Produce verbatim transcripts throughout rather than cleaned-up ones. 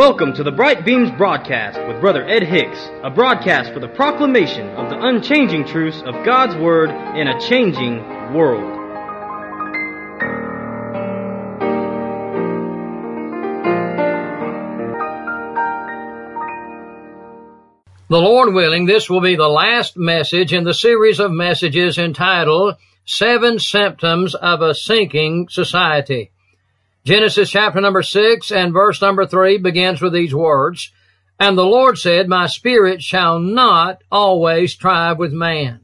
Welcome to the Bright Beams broadcast with Brother Ed Hicks, a broadcast for the proclamation of the unchanging truths of God's Word in a changing world. The Lord willing, this will be the last message in the series of messages entitled Seven Symptoms of a Sinking Society. Genesis chapter number six and verse number three begins with these words, "And the Lord said, My spirit shall not always strive with man."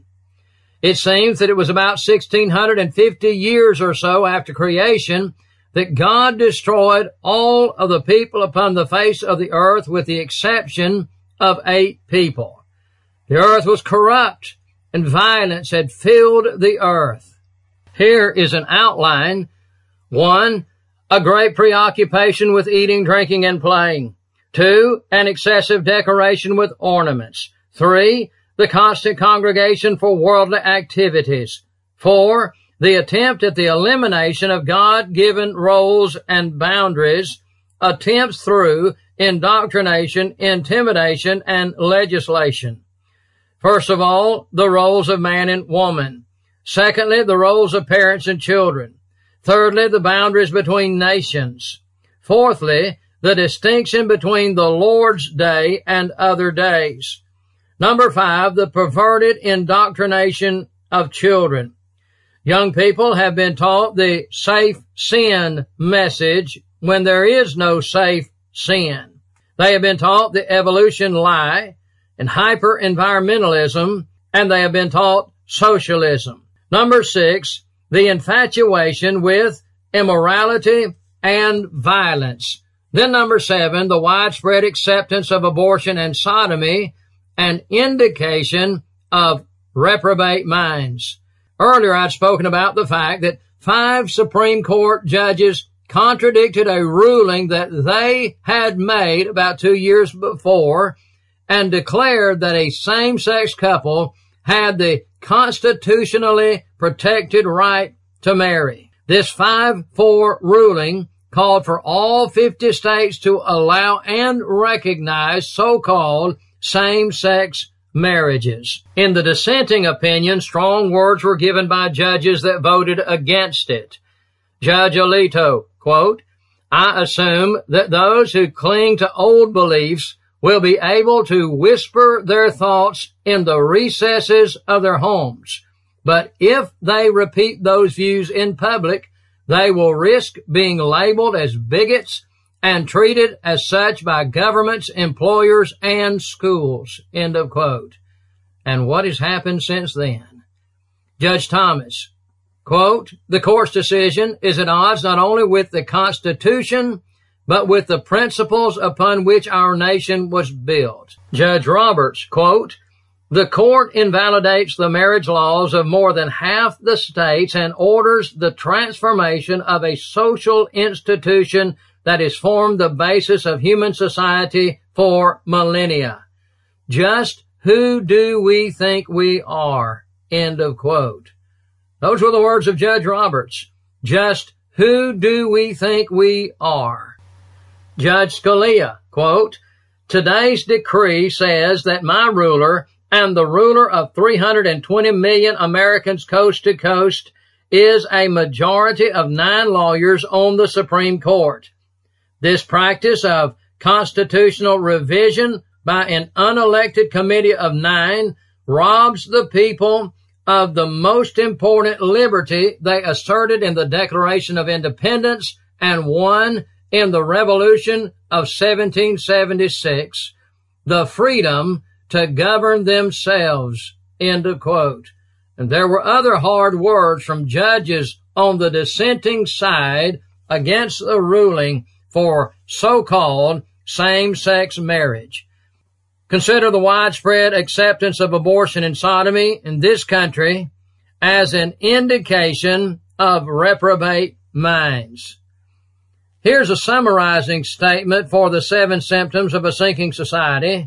It seems that it was about sixteen fifty years or so after creation that God destroyed all of the people upon the face of the earth with the exception of eight people. The earth was corrupt and violence had filled the earth. Here is an outline. One, a great preoccupation with eating, drinking, and playing. Two, an excessive decoration with ornaments. Three, the constant congregation for worldly activities. Four, the attempt at the elimination of God-given roles and boundaries, attempts through indoctrination, intimidation, and legislation. First of all, the roles of man and woman. Secondly, the roles of parents and children. Thirdly, the boundaries between nations. Fourthly, the distinction between the Lord's day and other days. Number five, the perverted indoctrination of children. Young people have been taught the safe sin message when there is no safe sin. They have been taught the evolution lie and hyper-environmentalism, and they have been taught socialism. Number six, the infatuation with immorality and violence. Then number seven, the widespread acceptance of abortion and sodomy, an indication of reprobate minds. Earlier I'd spoken about the fact that five Supreme Court judges contradicted a ruling that they had made about two years before and declared that a same-sex couple had the constitutionally protected right to marry. This five four ruling called for all fifty states to allow and recognize so-called same-sex marriages. In the dissenting opinion, strong words were given by judges that voted against it. Judge Alito, quote, "I assume that those who cling to old beliefs will be able to whisper their thoughts in the recesses of their homes. But if they repeat those views in public, they will risk being labeled as bigots and treated as such by governments, employers, and schools." End of quote. And what has happened since then? Judge Thomas, quote, "The court's decision is at odds not only with the Constitution, but with the principles upon which our nation was built." Judge Roberts, quote, "The court invalidates the marriage laws of more than half the states and orders the transformation of a social institution that has formed the basis of human society for millennia. Just who do we think we are?" End of quote. Those were the words of Judge Roberts. Just who do we think we are? Judge Scalia, quote, "Today's decree says that my ruler and the ruler of three hundred twenty million Americans coast to coast is a majority of nine lawyers on the Supreme Court. This practice of constitutional revision by an unelected committee of nine robs the people of the most important liberty they asserted in the Declaration of Independence and won in the Revolution of seventeen seventy-six, the freedom to govern themselves." End of quote. And there were other hard words from judges on the dissenting side against the ruling for so-called same-sex marriage. Consider the widespread acceptance of abortion and sodomy in this country as an indication of reprobate minds. Here's a summarizing statement for the seven symptoms of a sinking society.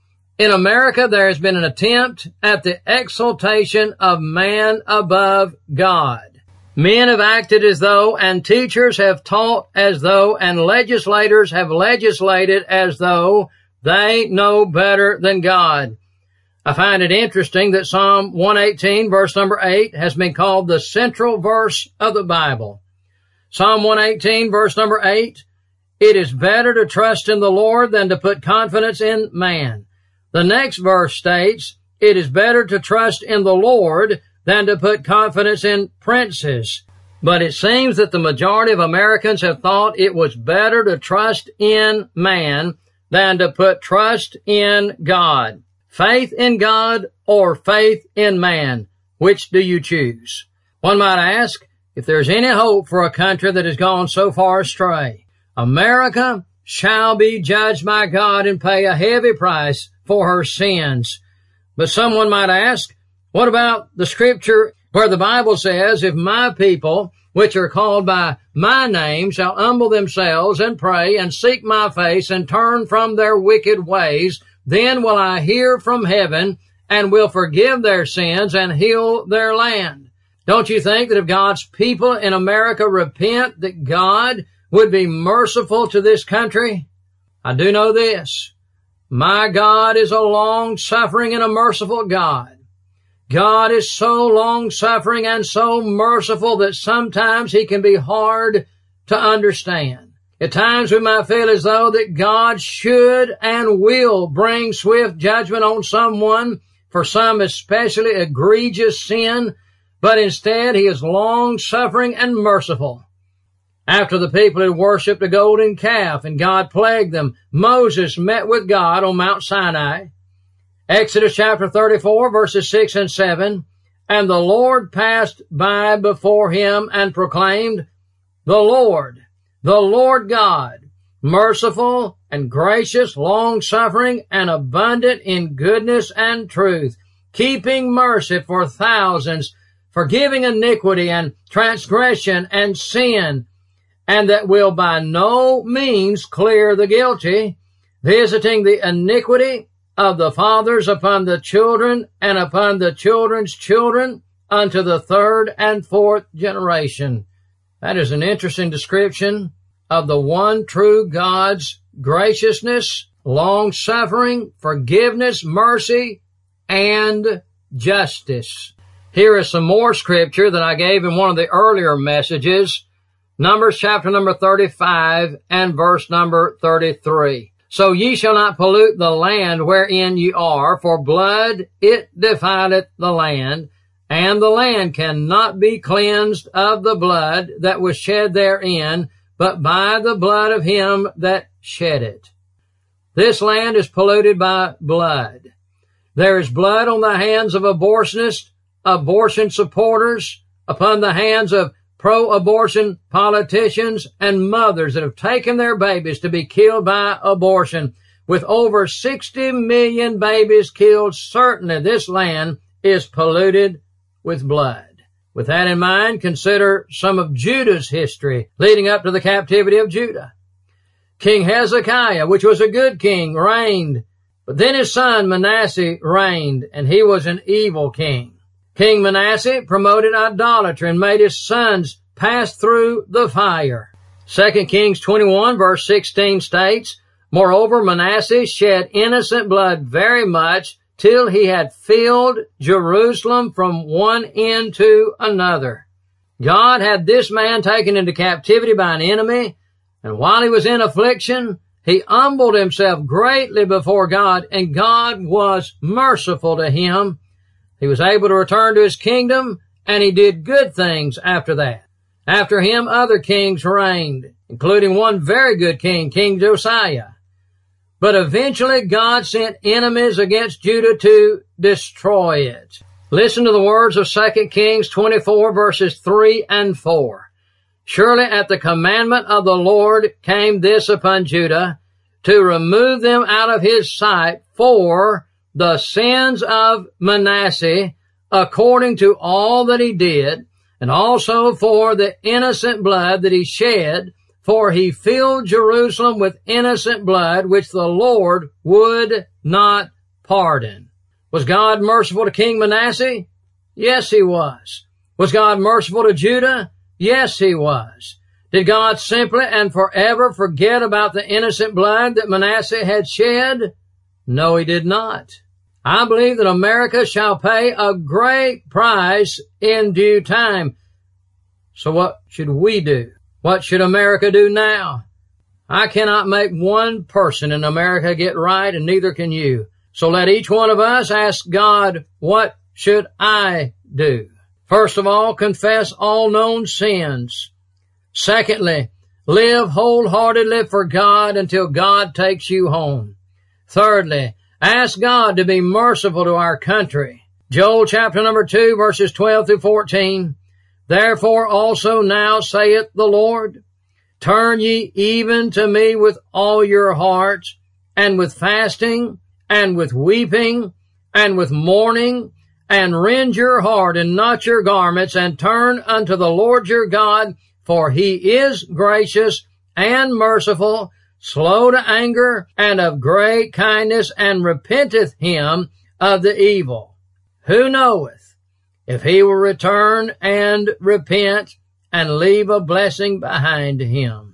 In America, there has been an attempt at the exaltation of man above God. Men have acted as though, and teachers have taught as though, and legislators have legislated as though they know better than God. I find it interesting that Psalm one eighteen verse number eight has been called the central verse of the Bible. Psalm one eighteen verse number eight, it is better to trust in the Lord than to put confidence in man. The next verse states, it is better to trust in the Lord than to put confidence in princes. But it seems that the majority of Americans have thought it was better to trust in man than to put trust in God. Faith in God or faith in man? Which do you choose? One might ask, if there's any hope for a country that has gone so far astray, America shall be judged by God and pay a heavy price for her sins. But someone might ask, what about the scripture where the Bible says, if my people, which are called by my name, shall humble themselves and pray and seek my face and turn from their wicked ways, then will I hear from heaven and will forgive their sins and heal their land. Don't you think that if God's people in America repent, that God would be merciful to this country? I do know this. My God is a long-suffering and a merciful God. God is so long-suffering and so merciful that sometimes He can be hard to understand. At times we might feel as though that God should and will bring swift judgment on someone for some especially egregious sin, but instead He is long-suffering and merciful. After the people had worshipped a golden calf and God plagued them, Moses met with God on Mount Sinai. Exodus chapter thirty-four verses six and seven, and the Lord passed by before him and proclaimed, the Lord, the Lord God, merciful and gracious, long-suffering and abundant in goodness and truth, keeping mercy for thousands, forgiving iniquity and transgression and sin, and that will by no means clear the guilty, visiting the iniquity of the fathers upon the children and upon the children's children unto the third and fourth generation. That is an interesting description of the one true God's graciousness, long-suffering, forgiveness, mercy, and justice. Here is some more scripture that I gave in one of the earlier messages. Numbers chapter number thirty-five and verse number thirty-three. So ye shall not pollute the land wherein ye are, for blood it defileth the land, and the land cannot be cleansed of the blood that was shed therein, but by the blood of him that shed it. This land is polluted by blood. There is blood on the hands of abortionists, abortion supporters, upon the hands of pro-abortion politicians and mothers that have taken their babies to be killed by abortion. With over sixty million babies killed, certainly this land is polluted with blood. With that in mind, consider some of Judah's history leading up to the captivity of Judah. King Hezekiah, which was a good king, reigned, but then his son Manasseh reigned, and he was an evil king. King Manasseh promoted idolatry and made his sons pass through the fire. Second Kings twenty-one verse sixteen states, moreover Manasseh shed innocent blood very much till he had filled Jerusalem from one end to another. God had this man taken into captivity by an enemy, and while he was in affliction, he humbled himself greatly before God, and God was merciful to him. He was able to return to his kingdom, and he did good things after that. After him, other kings reigned, including one very good king, King Josiah. But eventually, God sent enemies against Judah to destroy it. Listen to the words of Second Kings twenty-four, verses three and four. Surely at the commandment of the Lord came this upon Judah, to remove them out of his sight for the sins of Manasseh, according to all that he did, and also for the innocent blood that he shed, for he filled Jerusalem with innocent blood, which the Lord would not pardon. Was God merciful to King Manasseh? Yes, he was. Was God merciful to Judah? Yes, He was. Did God simply and forever forget about the innocent blood that Manasseh had shed? No, He did not. I believe that America shall pay a great price in due time. So what should we do? What should America do now? I cannot make one person in America get right, and neither can you. So let each one of us ask God, what should I do? First of all, confess all known sins. Secondly, live wholeheartedly for God until God takes you home. Thirdly, ask God to be merciful to our country. Joel chapter number two, verses twelve through fourteen. Therefore also now saith the Lord, turn ye even to me with all your hearts, and with fasting, and with weeping, and with mourning, and rend your heart and not your garments, and turn unto the Lord your God, for He is gracious and merciful, slow to anger, and of great kindness, and repenteth him of the evil. Who knoweth if he will return and repent and leave a blessing behind him?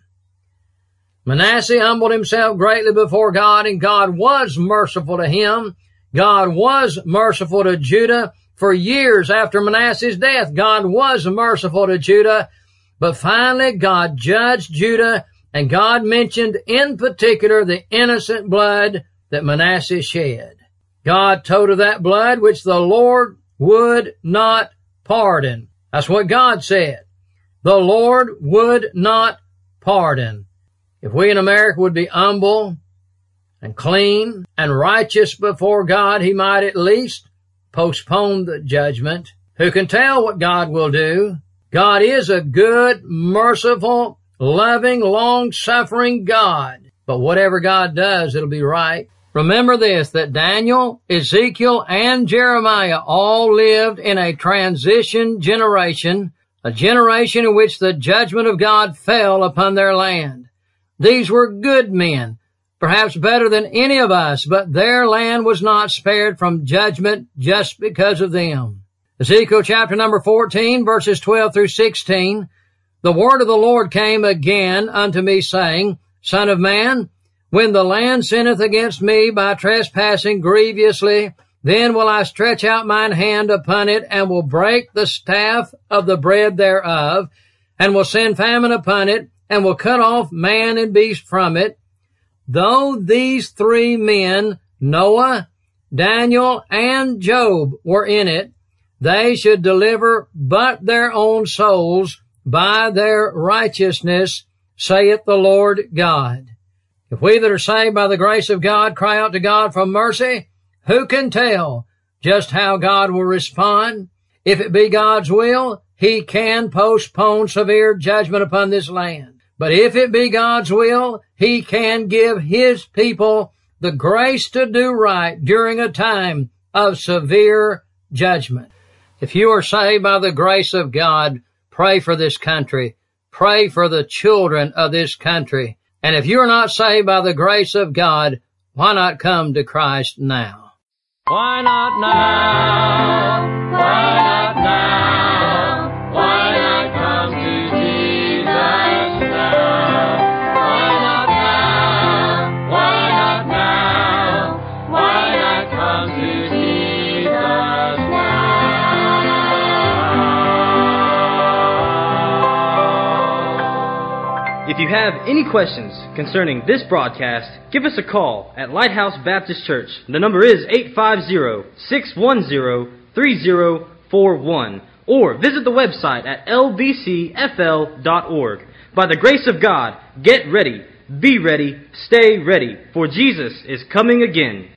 Manasseh humbled himself greatly before God, and God was merciful to him. God was merciful to Judah. For years after Manasseh's death, God was merciful to Judah. But finally, God judged Judah, and God mentioned in particular the innocent blood that Manasseh shed. God told of that blood which the Lord would not pardon. That's what God said. The Lord would not pardon. If we in America would be humble and clean and righteous before God, He might at least postpone the judgment. Who can tell what God will do? God is a good, merciful, loving, long-suffering God. But whatever God does, it'll be right. Remember this, that Daniel, Ezekiel, and Jeremiah all lived in a transition generation, a generation in which the judgment of God fell upon their land. These were good men, perhaps better than any of us, but their land was not spared from judgment just because of them. Ezekiel chapter number fourteen, verses twelve through sixteen, the word of the Lord came again unto me, saying, Son of man, when the land sinneth against me by trespassing grievously, then will I stretch out mine hand upon it, and will break the staff of the bread thereof, and will send famine upon it, and will cut off man and beast from it. Though these three men, Noah, Daniel, and Job, were in it, they should deliver but their own souls by their righteousness, saith the Lord God. If we that are saved by the grace of God cry out to God for mercy, who can tell just how God will respond? If it be God's will, He can postpone severe judgment upon this land. But if it be God's will, He can give His people the grace to do right during a time of severe judgment. If you are saved by the grace of God, pray for this country. Pray for the children of this country. And if you are not saved by the grace of God, why not come to Christ now? Why not now? Why not now? Why not come to Jesus now? Why not now? Why not now? Why not come to Jesus now? If you have any questions concerning this broadcast, give us a call at Lighthouse Baptist Church. The number is eight five zero, six one zero, three zero four one, or visit the website at l b c f l dot org. By the grace of God, get ready, be ready, stay ready, for Jesus is coming again.